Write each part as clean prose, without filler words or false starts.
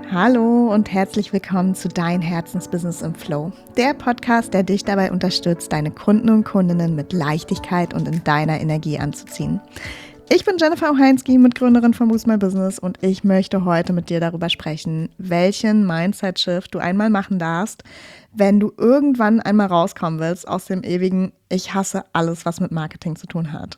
Hallo und herzlich willkommen zu Dein Herzensbusiness im Flow. Der Podcast, der dich dabei unterstützt, deine Kunden und Kundinnen mit Leichtigkeit und in deiner Energie anzuziehen. Ich bin Jennifer Ocheinski, Mitgründerin von Boost My Business, und ich möchte heute mit dir darüber sprechen, welchen Mindset-Shift du einmal machen darfst, wenn du irgendwann einmal rauskommen willst aus dem ewigen Ich hasse alles, was mit Marketing zu tun hat.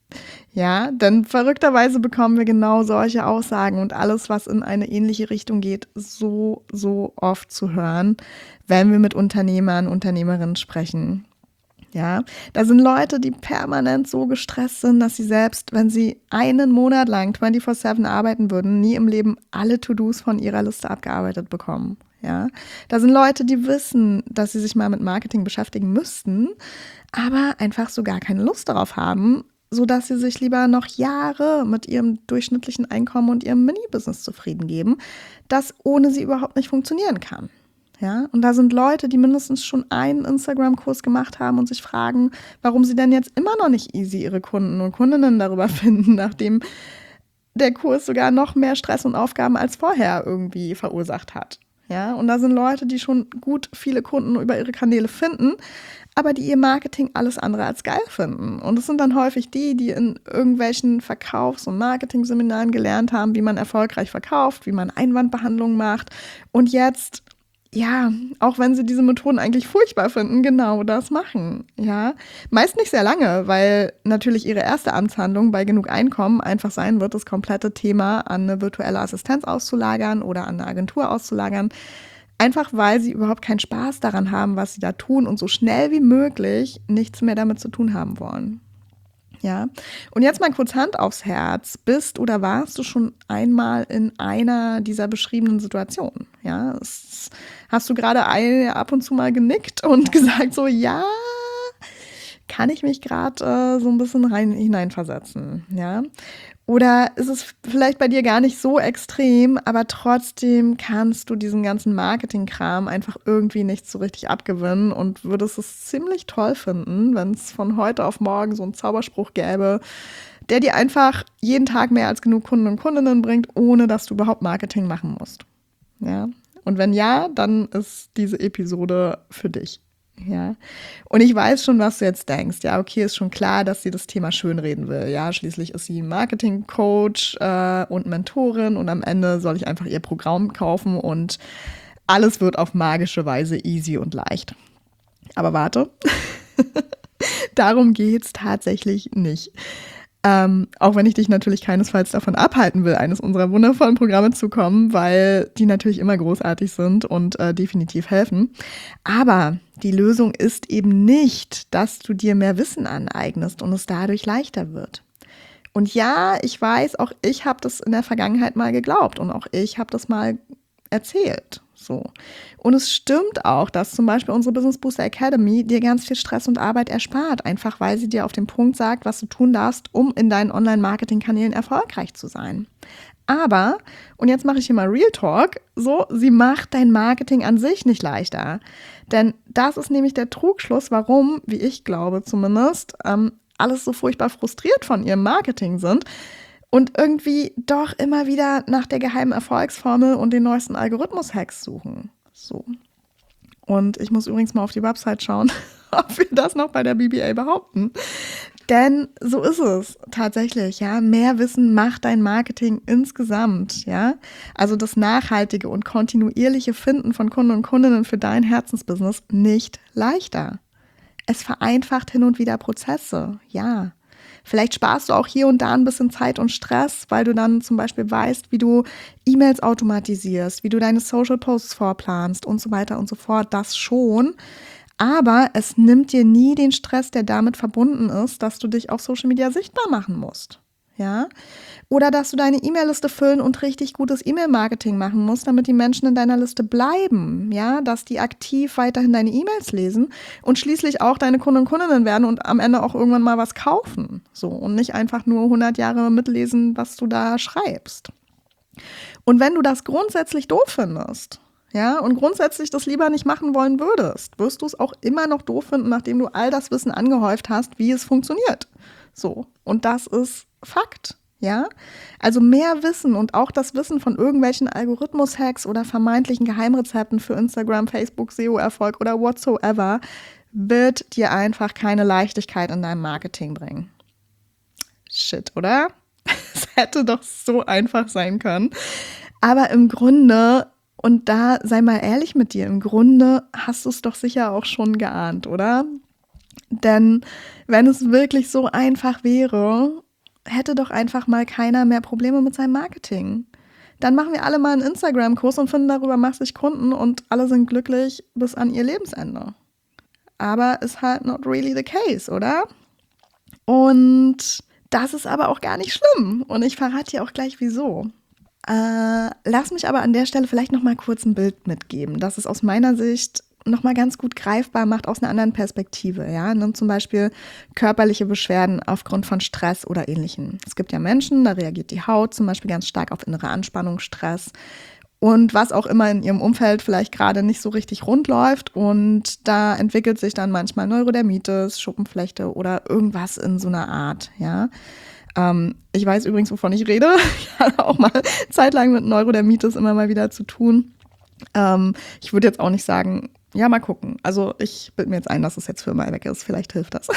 Ja, denn verrückterweise bekommen wir genau solche Aussagen und alles, was in eine ähnliche Richtung geht, so oft zu hören, wenn wir mit Unternehmern, Unternehmerinnen sprechen. Ja, da sind Leute, die permanent so gestresst sind, dass sie selbst, wenn sie einen Monat lang 24/7 arbeiten würden, nie im Leben alle To-Dos von ihrer Liste abgearbeitet bekommen. Ja, da sind Leute, die wissen, dass sie sich mal mit Marketing beschäftigen müssten, aber einfach so gar keine Lust darauf haben, sodass sie sich lieber noch Jahre mit ihrem durchschnittlichen Einkommen und ihrem Mini-Business zufrieden geben, das ohne sie überhaupt nicht funktionieren kann. Ja, und da sind Leute, die mindestens schon einen Instagram-Kurs gemacht haben und sich fragen, warum sie denn jetzt immer noch nicht easy ihre Kunden und Kundinnen darüber finden, nachdem der Kurs sogar noch mehr Stress und Aufgaben als vorher irgendwie verursacht hat. Ja, und da sind Leute, die schon gut viele Kunden über ihre Kanäle finden, aber die ihr Marketing alles andere als geil finden. Und es sind dann häufig die in irgendwelchen Verkaufs- und Marketing-Seminaren gelernt haben, wie man erfolgreich verkauft, wie man Einwandbehandlung macht und jetzt, ja, auch wenn sie diese Methoden eigentlich furchtbar finden, genau das machen. Ja, meist nicht sehr lange, weil natürlich ihre erste Amtshandlung bei genug Einkommen einfach sein wird, das komplette Thema an eine virtuelle Assistenz auszulagern oder an eine Agentur auszulagern. Einfach weil sie überhaupt keinen Spaß daran haben, was sie da tun und so schnell wie möglich nichts mehr damit zu tun haben wollen. Ja, und jetzt mal kurz Hand aufs Herz. Bist oder warst du schon einmal in einer dieser beschriebenen Situationen? Ja, hast du gerade ab und zu mal genickt und gesagt so, ja, kann ich mich gerade so ein bisschen hineinversetzen, ja? Oder ist es vielleicht bei dir gar nicht so extrem, aber trotzdem kannst du diesen ganzen Marketing-Kram einfach irgendwie nicht so richtig abgewinnen und würdest es ziemlich toll finden, wenn es von heute auf morgen so einen Zauberspruch gäbe, der dir einfach jeden Tag mehr als genug Kunden und Kundinnen bringt, ohne dass du überhaupt Marketing machen musst. Ja? Und wenn ja, dann ist diese Episode für dich. Ja, und ich weiß schon, was du jetzt denkst. Ja, okay, ist schon klar, dass sie das Thema schönreden will. Ja, schließlich ist sie Marketing-Coach und Mentorin und am Ende soll ich einfach ihr Programm kaufen und alles wird auf magische Weise easy und leicht. Aber warte, darum geht's tatsächlich nicht. Auch wenn ich dich natürlich keinesfalls davon abhalten will, eines unserer wundervollen Programme zu kommen, weil die natürlich immer großartig sind und definitiv helfen. Aber die Lösung ist eben nicht, dass du dir mehr Wissen aneignest und es dadurch leichter wird. Und ja, ich weiß, auch ich habe das in der Vergangenheit mal geglaubt und auch ich habe das mal erzählt. So. Und es stimmt auch, dass zum Beispiel unsere Business Booster Academy dir ganz viel Stress und Arbeit erspart, einfach weil sie dir auf den Punkt sagt, was du tun darfst, um in deinen Online-Marketing-Kanälen erfolgreich zu sein. Aber, und jetzt mache ich hier mal Real Talk, so, sie macht dein Marketing an sich nicht leichter. Denn das ist nämlich der Trugschluss, warum, wie ich glaube zumindest, alles so furchtbar frustriert von ihrem Marketing sind und irgendwie doch immer wieder nach der geheimen Erfolgsformel und den neuesten Algorithmus-Hacks suchen. So. Und ich muss übrigens mal auf die Website schauen, ob wir das noch bei der BBA behaupten. Denn so ist es tatsächlich, ja. Mehr Wissen macht dein Marketing insgesamt, ja. Also das nachhaltige und kontinuierliche Finden von Kunden und Kundinnen für dein Herzensbusiness nicht leichter. Es vereinfacht hin und wieder Prozesse, ja. Vielleicht sparst du auch hier und da ein bisschen Zeit und Stress, weil du dann zum Beispiel weißt, wie du E-Mails automatisierst, wie du deine Social Posts vorplanst und so weiter und so fort. Das schon. Aber es nimmt dir nie den Stress, der damit verbunden ist, dass du dich auf Social Media sichtbar machen musst. Ja? Oder dass du deine E-Mail-Liste füllen und richtig gutes E-Mail-Marketing machen musst, damit die Menschen in deiner Liste bleiben. Ja? Dass die aktiv weiterhin deine E-Mails lesen und schließlich auch deine Kunden und Kundinnen werden und am Ende auch irgendwann mal was kaufen. So, und nicht einfach nur 100 Jahre mitlesen, was du da schreibst. Und wenn du das grundsätzlich doof findest, ja, und grundsätzlich das lieber nicht machen wollen würdest, wirst du es auch immer noch doof finden, nachdem du all das Wissen angehäuft hast, wie es funktioniert. So, und das ist Fakt. Ja, also mehr Wissen und auch das Wissen von irgendwelchen Algorithmus-Hacks oder vermeintlichen Geheimrezepten für Instagram, Facebook, SEO-Erfolg oder whatsoever wird dir einfach keine Leichtigkeit in deinem Marketing bringen. Shit, oder? Es hätte doch so einfach sein können. Aber im Grunde, und da sei mal ehrlich mit dir, im Grunde hast du es doch sicher auch schon geahnt, oder? Denn wenn es wirklich so einfach wäre, hätte doch einfach mal keiner mehr Probleme mit seinem Marketing. Dann machen wir alle mal einen Instagram-Kurs und finden darüber massig Kunden und alle sind glücklich bis an ihr Lebensende. Aber ist halt not really the case, oder? Und das ist aber auch gar nicht schlimm. Und ich verrate dir auch gleich, wieso. Lass mich aber an der Stelle vielleicht noch mal kurz ein Bild mitgeben, das es aus meiner Sicht noch mal ganz gut greifbar macht aus einer anderen Perspektive. Ja? Nimm zum Beispiel körperliche Beschwerden aufgrund von Stress oder Ähnlichem. Es gibt ja Menschen, da reagiert die Haut zum Beispiel ganz stark auf innere Anspannung, Stress und was auch immer in ihrem Umfeld vielleicht gerade nicht so richtig rund läuft. Und da entwickelt sich dann manchmal Neurodermitis, Schuppenflechte oder irgendwas in so einer Art. Ja. Ich weiß übrigens, wovon ich rede. Ich hatte auch mal zeitlang mit Neurodermitis immer mal wieder zu tun. Ich würde jetzt auch nicht sagen, ja, mal gucken. Also ich bilde mir jetzt ein, dass es jetzt für immer weg ist. Vielleicht hilft das.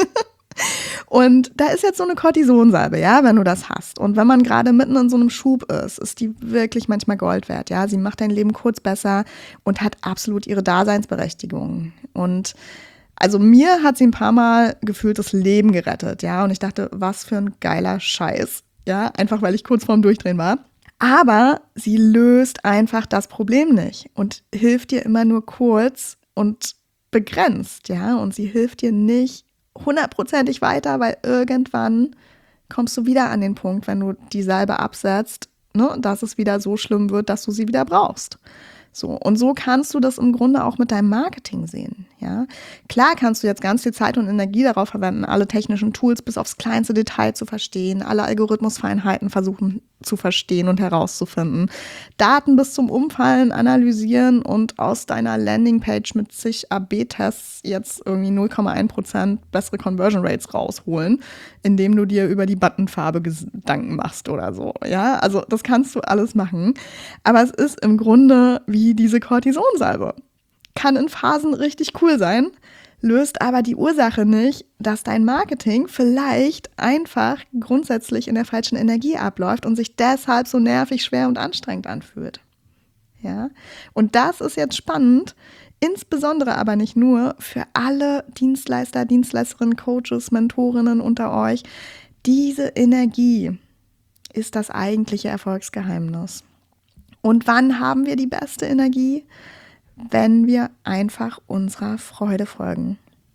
Und da ist jetzt so eine Cortisonsalbe, ja, wenn du das hast. Und wenn man gerade mitten in so einem Schub ist die wirklich manchmal Gold wert, ja. Sie macht dein Leben kurz besser und hat absolut ihre Daseinsberechtigung. Und also mir hat sie ein paar Mal gefühlt das Leben gerettet, ja. Und ich dachte, was für ein geiler Scheiß, ja. Einfach, weil ich kurz vorm Durchdrehen war. Aber sie löst einfach das Problem nicht und hilft dir immer nur kurz und begrenzt, ja. Und sie hilft dir nicht 100%ig weiter, weil irgendwann kommst du wieder an den Punkt, wenn du die Salbe absetzt, ne, dass es wieder so schlimm wird, dass du sie wieder brauchst. So, und so kannst du das im Grunde auch mit deinem Marketing sehen. Ja? Klar kannst du jetzt ganz viel Zeit und Energie darauf verwenden, alle technischen Tools bis aufs kleinste Detail zu verstehen, alle Algorithmusfeinheiten versuchen zu verstehen und herauszufinden, Daten bis zum Umfallen analysieren und aus deiner Landingpage mit zig AB-Tests jetzt irgendwie 0,1% bessere Conversion Rates rausholen, indem du dir über die Buttonfarbe Gedanken machst oder so. Ja, also das kannst du alles machen. Aber es ist im Grunde wie diese Cortisonsalbe. Kann in Phasen richtig cool sein, löst aber die Ursache nicht, dass dein Marketing vielleicht einfach grundsätzlich in der falschen Energie abläuft und sich deshalb so nervig, schwer und anstrengend anfühlt. Ja? Und das ist jetzt spannend, insbesondere aber nicht nur für alle Dienstleister, Dienstleisterinnen, Coaches, Mentorinnen unter euch. Diese Energie ist das eigentliche Erfolgsgeheimnis. Und wann haben wir die beste Energie? Wenn wir einfach unserer Freude folgen.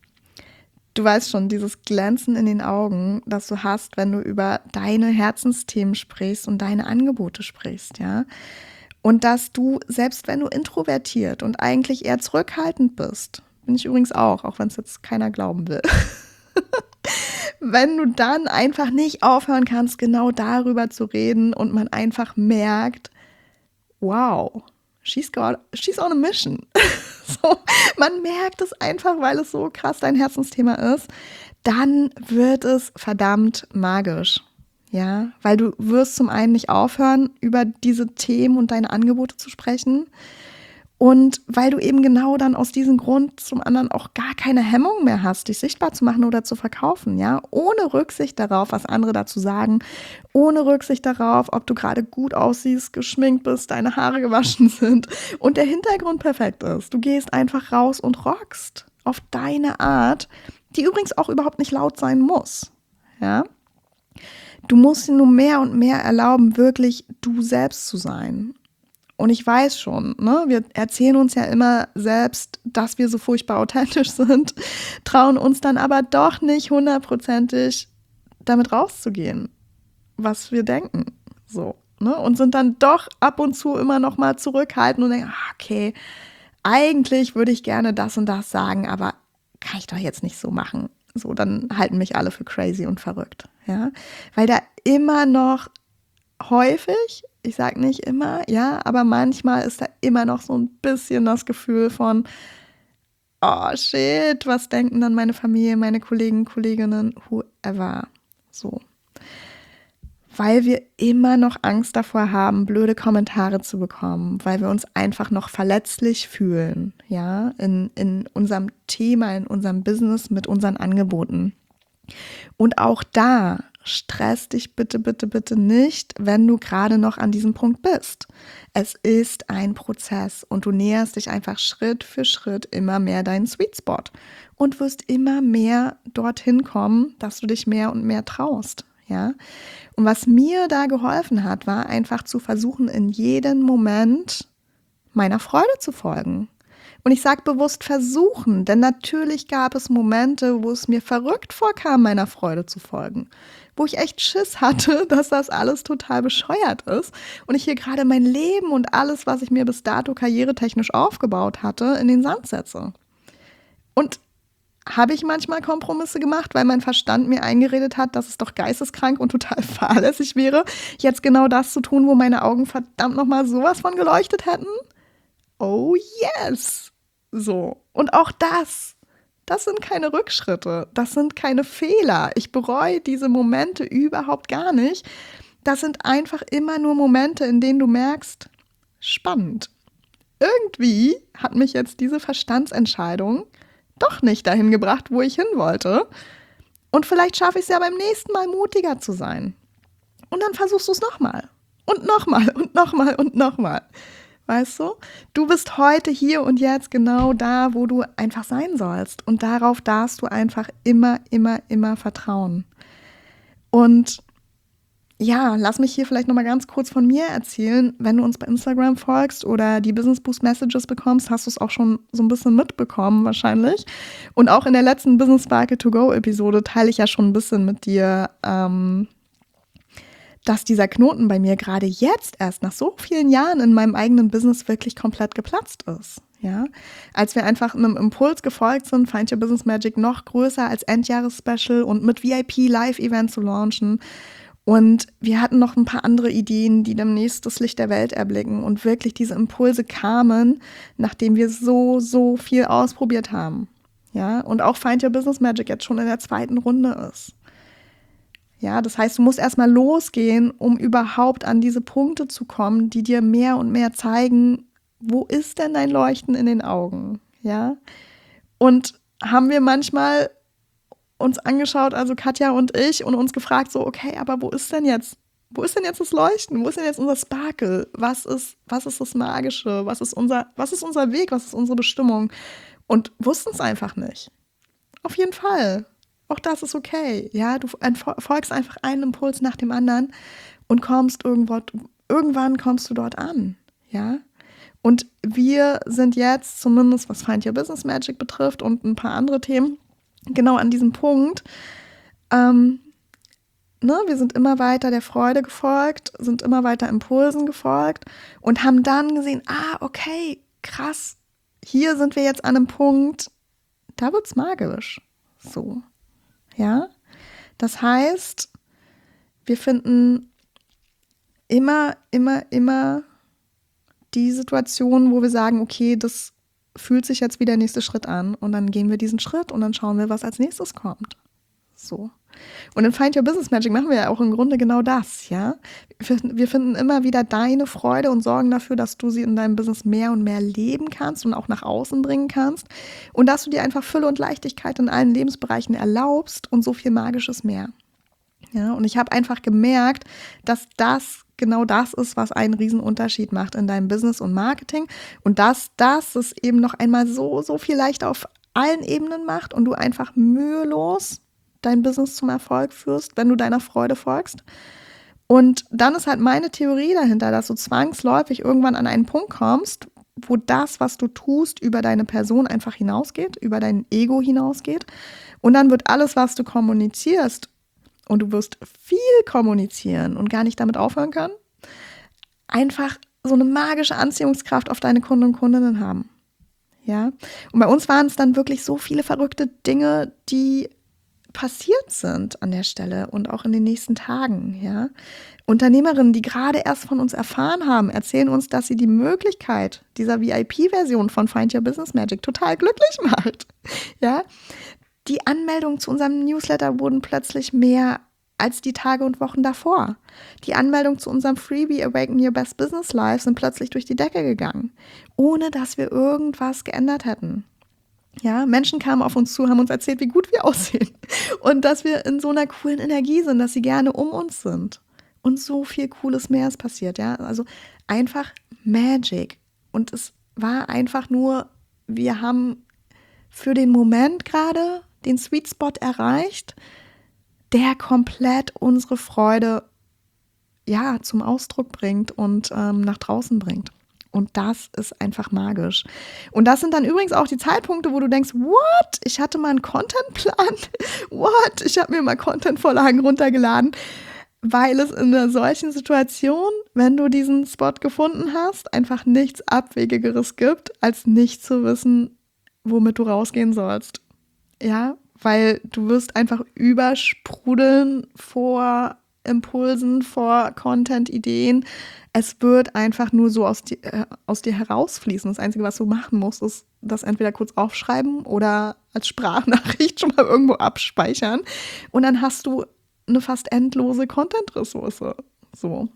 Du weißt schon, dieses Glänzen in den Augen, das du hast, wenn du über deine Herzensthemen sprichst und deine Angebote sprichst, ja. Und dass du, selbst wenn du introvertiert und eigentlich eher zurückhaltend bist, bin ich übrigens auch wenn es jetzt keiner glauben will, wenn du dann einfach nicht aufhören kannst, genau darüber zu reden und man einfach merkt, wow, she's on a mission. So, man merkt es einfach, weil es so krass dein Herzensthema ist. Dann wird es verdammt magisch. Ja, weil du wirst zum einen nicht aufhören, über diese Themen und deine Angebote zu sprechen. Und weil du eben genau dann aus diesem Grund zum anderen auch gar keine Hemmung mehr hast, dich sichtbar zu machen oder zu verkaufen, ja, ohne Rücksicht darauf, was andere dazu sagen, ohne Rücksicht darauf, ob du gerade gut aussiehst, geschminkt bist, deine Haare gewaschen sind und der Hintergrund perfekt ist. Du gehst einfach raus und rockst auf deine Art, die übrigens auch überhaupt nicht laut sein muss, ja. Du musst dir nur mehr und mehr erlauben, wirklich du selbst zu sein. Und ich weiß schon, ne, wir erzählen uns ja immer selbst, dass wir so furchtbar authentisch sind, trauen uns dann aber doch nicht 100%ig damit rauszugehen, was wir denken. So, ne? Und sind dann doch ab und zu immer noch mal zurückhaltend und denken, okay, eigentlich würde ich gerne das und das sagen, aber kann ich doch jetzt nicht so machen. So, dann halten mich alle für crazy und verrückt. Ja? Weil da immer noch häufig, ich sage nicht immer, ja, aber manchmal ist da immer noch so ein bisschen das Gefühl von, oh shit, was denken dann meine Familie, meine Kollegen, Kolleginnen, whoever. So. weil wir immer noch Angst davor haben, blöde Kommentare zu bekommen, weil wir uns einfach noch verletzlich fühlen, ja, in unserem Thema, in unserem Business mit unseren Angeboten. Und auch da stress dich bitte, bitte, bitte nicht, wenn du gerade noch an diesem Punkt bist. Es ist ein Prozess und du näherst dich einfach Schritt für Schritt immer mehr deinen Sweet Spot und wirst immer mehr dorthin kommen, dass du dich mehr und mehr traust. Ja? Und was mir da geholfen hat, war einfach zu versuchen, in jedem Moment meiner Freude zu folgen. Und ich sage bewusst versuchen, denn natürlich gab es Momente, wo es mir verrückt vorkam, meiner Freude zu folgen. Wo ich echt Schiss hatte, dass das alles total bescheuert ist und ich hier gerade mein Leben und alles, was ich mir bis dato karrieretechnisch aufgebaut hatte, in den Sand setze. Und habe ich manchmal Kompromisse gemacht, weil mein Verstand mir eingeredet hat, dass es doch geisteskrank und total fahrlässig wäre, jetzt genau das zu tun, wo meine Augen verdammt nochmal sowas von geleuchtet hätten? Oh yes! So. Und auch das sind keine Rückschritte, das sind keine Fehler. Ich bereue diese Momente überhaupt gar nicht. Das sind einfach immer nur Momente, in denen du merkst, spannend. Irgendwie hat mich jetzt diese Verstandsentscheidung doch nicht dahin gebracht, wo ich hin wollte. Und vielleicht schaffe ich es ja beim nächsten Mal mutiger zu sein. Und dann versuchst du es nochmal. Und nochmal und nochmal und nochmal. Weißt du? Du bist heute hier und jetzt genau da, wo du einfach sein sollst. Und darauf darfst du einfach immer, immer, immer vertrauen. Und ja, lass mich hier vielleicht nochmal ganz kurz von mir erzählen. Wenn du uns bei Instagram folgst oder die Business Boost Messages bekommst, hast du es auch schon so ein bisschen mitbekommen wahrscheinlich. Und auch in der letzten Business Sparkle to Go Episode teile ich ja schon ein bisschen mit dir, dass dieser Knoten bei mir gerade jetzt erst nach so vielen Jahren in meinem eigenen Business wirklich komplett geplatzt ist. Ja, als wir einfach einem Impuls gefolgt sind, Find Your Business Magic noch größer als Endjahres-Special und mit VIP-Live-Event zu launchen. Und wir hatten noch ein paar andere Ideen, die demnächst das Licht der Welt erblicken. Und wirklich diese Impulse kamen, nachdem wir so viel ausprobiert haben. Ja, und auch Find Your Business Magic jetzt schon in der 2. Runde ist. Ja, das heißt, du musst erstmal losgehen, um überhaupt an diese Punkte zu kommen, die dir mehr und mehr zeigen, wo ist denn dein Leuchten in den Augen? Ja, und haben wir manchmal uns angeschaut, also Katja und ich, und uns gefragt so, okay, aber wo ist denn jetzt das Leuchten? Wo ist denn jetzt unser Sparkle? Was ist das Magische? Was ist unser Weg? Was ist unsere Bestimmung? Und wussten es einfach nicht. Auf jeden Fall. Auch das ist okay. Ja, du folgst einfach einen Impuls nach dem anderen und irgendwann kommst du dort an. Ja. Und wir sind jetzt, zumindest was Find Your Business Magic betrifft und ein paar andere Themen, genau an diesem Punkt. Wir sind immer weiter der Freude gefolgt, sind immer weiter Impulsen gefolgt und haben dann gesehen, okay, krass, hier sind wir jetzt an einem Punkt, da wird's magisch. So, ja. Das heißt, wir finden immer die Situation, wo wir sagen, okay, das fühlt sich jetzt wie der nächste Schritt an und dann gehen wir diesen Schritt und dann schauen wir, was als nächstes kommt. So. Und in Find Your Business Magic machen wir ja auch im Grunde genau das, ja. Wir finden immer wieder deine Freude und sorgen dafür, dass du sie in deinem Business mehr und mehr leben kannst und auch nach außen bringen kannst und dass du dir einfach Fülle und Leichtigkeit in allen Lebensbereichen erlaubst und so viel Magisches mehr. Ja, und ich habe einfach gemerkt, dass das genau das ist, was einen Riesenunterschied macht in deinem Business und Marketing und dass das es eben noch einmal so viel leichter auf allen Ebenen macht und du einfach mühelos dein Business zum Erfolg führst, wenn du deiner Freude folgst. Und dann ist halt meine Theorie dahinter, dass du zwangsläufig irgendwann an einen Punkt kommst, wo das, was du tust, über deine Person einfach hinausgeht, über dein Ego hinausgeht. Und dann wird alles, was du kommunizierst, und du wirst viel kommunizieren und gar nicht damit aufhören können, einfach so eine magische Anziehungskraft auf deine Kunden und Kundinnen haben. Ja? Und bei uns waren es dann wirklich so viele verrückte Dinge, die passiert sind an der Stelle und auch in den nächsten Tagen. Ja? Unternehmerinnen, die gerade erst von uns erfahren haben, erzählen uns, dass sie die Möglichkeit dieser VIP-Version von Find Your Business Magic total glücklich macht. Ja? Die Anmeldungen zu unserem Newsletter wurden plötzlich mehr als die Tage und Wochen davor. Die Anmeldungen zu unserem Freebie Awaken Your Best Business Life sind plötzlich durch die Decke gegangen, ohne dass wir irgendwas geändert hätten. Ja, Menschen kamen auf uns zu, haben uns erzählt, wie gut wir aussehen und dass wir in so einer coolen Energie sind, dass sie gerne um uns sind. Und so viel Cooles mehr ist passiert, ja. Also einfach Magic. Und es war einfach nur, wir haben für den Moment gerade den Sweet Spot erreicht, der komplett unsere Freude ja zum Ausdruck bringt und nach draußen bringt. Und das ist einfach magisch. Und das sind dann übrigens auch die Zeitpunkte, wo du denkst, what? Ich hatte mal einen Contentplan. What? Ich habe mir mal Contentvorlagen runtergeladen. Weil es in einer solchen Situation, wenn du diesen Spot gefunden hast, einfach nichts Abwegigeres gibt, als nicht zu wissen, womit du rausgehen sollst. Ja, weil du wirst einfach übersprudeln vor Impulsen, vor Content-Ideen. Es wird einfach nur so aus dir herausfließen. Das Einzige, was du machen musst, ist das entweder kurz aufschreiben oder als Sprachnachricht schon mal irgendwo abspeichern. Und dann hast du eine fast endlose Content-Ressource. So.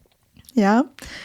Ja.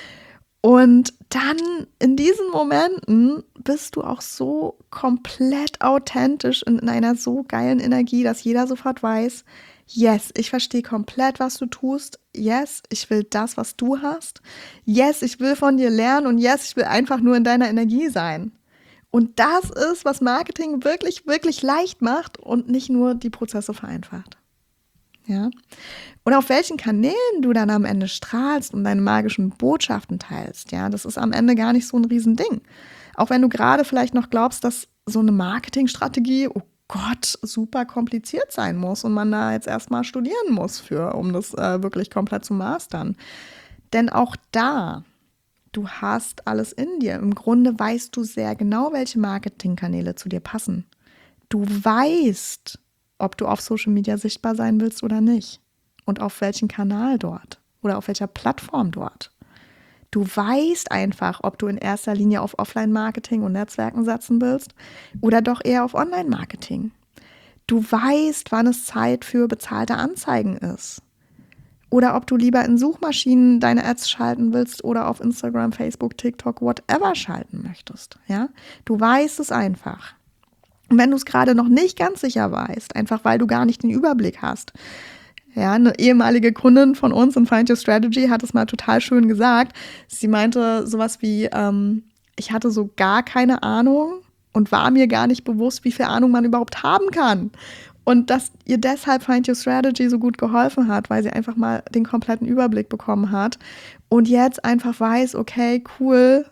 Und dann in diesen Momenten bist du auch so komplett authentisch in einer so geilen Energie, dass jeder sofort weiß, yes, ich verstehe komplett, was du tust. Yes, ich will das, was du hast. Yes, ich will von dir lernen und yes, ich will einfach nur in deiner Energie sein. Und das ist, was Marketing wirklich, wirklich leicht macht und nicht nur die Prozesse vereinfacht. Ja? Und auf welchen Kanälen du dann am Ende strahlst und deine magischen Botschaften teilst, ja, das ist am Ende gar nicht so ein Riesending. Auch wenn du gerade vielleicht noch glaubst, dass so eine Marketingstrategie, oh Gott, super kompliziert sein muss und man da jetzt erstmal studieren muss um das wirklich komplett zu mastern. Denn auch da, du hast alles in dir. Im Grunde weißt du sehr genau, welche Marketingkanäle zu dir passen. Du weißt, ob du auf Social Media sichtbar sein willst oder nicht. Und auf welchem Kanal dort oder auf welcher Plattform dort. Du weißt einfach, ob du in erster Linie auf Offline-Marketing und Netzwerken setzen willst oder doch eher auf Online-Marketing. Du weißt, wann es Zeit für bezahlte Anzeigen ist. Oder ob du lieber in Suchmaschinen deine Ads schalten willst oder auf Instagram, Facebook, TikTok, whatever schalten möchtest. Ja? Du weißt es einfach. Und wenn du es gerade noch nicht ganz sicher weißt, einfach weil du gar nicht den Überblick hast. Ja, eine ehemalige Kundin von uns in Find Your Strategy hat es mal total schön gesagt. Sie meinte sowas wie, ich hatte so gar keine Ahnung und war mir gar nicht bewusst, wie viel Ahnung man überhaupt haben kann. Und dass ihr deshalb Find Your Strategy so gut geholfen hat, weil sie einfach mal den kompletten Überblick bekommen hat und jetzt einfach weiß, okay, cool,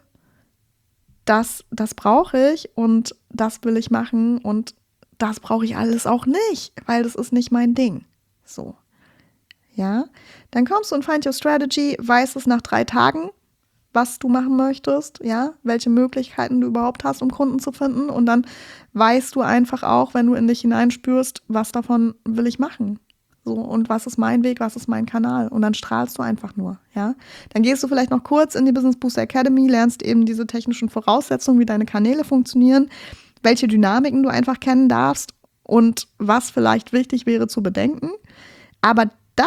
das brauche ich und das will ich machen und das brauche ich alles auch nicht, weil das ist nicht mein Ding. So. Ja, dann kommst du und Find Your Strategy, weißt es nach 3 Tagen, was du machen möchtest, ja, welche Möglichkeiten du überhaupt hast, um Kunden zu finden und dann weißt du einfach auch, wenn du in dich hineinspürst, was davon will ich machen, so und was ist mein Weg, was ist mein Kanal und dann strahlst du einfach nur, ja. Dann gehst du vielleicht noch kurz in die Business Booster Academy, lernst eben diese technischen Voraussetzungen, wie deine Kanäle funktionieren, welche Dynamiken du einfach kennen darfst und was vielleicht wichtig wäre zu bedenken, aber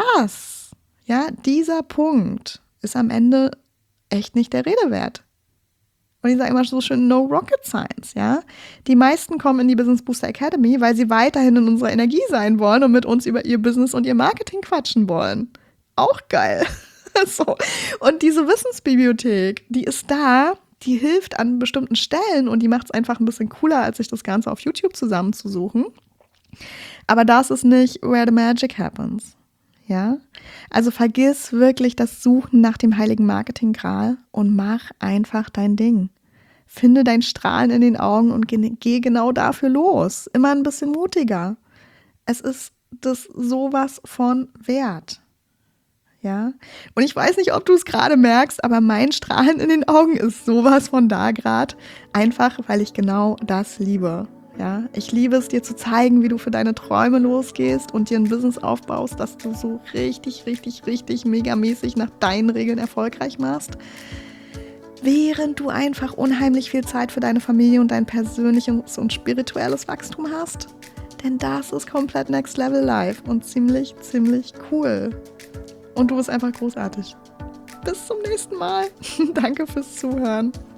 dieser Punkt ist am Ende echt nicht der Rede wert. Und ich sage immer so schön, no rocket science, ja. Die meisten kommen in die Business Booster Academy, weil sie weiterhin in unserer Energie sein wollen und mit uns über ihr Business und ihr Marketing quatschen wollen. Auch geil. So. Und diese Wissensbibliothek, die ist da, die hilft an bestimmten Stellen und die macht es einfach ein bisschen cooler, als sich das Ganze auf YouTube zusammenzusuchen. Aber das ist nicht where the magic happens. Ja, also vergiss wirklich das Suchen nach dem heiligen Marketing-Gral und mach einfach dein Ding. Finde dein Strahlen in den Augen und geh genau dafür los. Immer ein bisschen mutiger. Es ist das sowas von wert. Ja, und ich weiß nicht, ob du es gerade merkst, aber mein Strahlen in den Augen ist sowas von da gerade. Einfach, weil ich genau das liebe. Ja, ich liebe es, dir zu zeigen, wie du für deine Träume losgehst und dir ein Business aufbaust, das du so richtig, richtig, richtig megamäßig nach deinen Regeln erfolgreich machst. Während du einfach unheimlich viel Zeit für deine Familie und dein persönliches und spirituelles Wachstum hast. Denn das ist komplett Next Level Life und ziemlich, ziemlich cool. Und du bist einfach großartig. Bis zum nächsten Mal. Danke fürs Zuhören.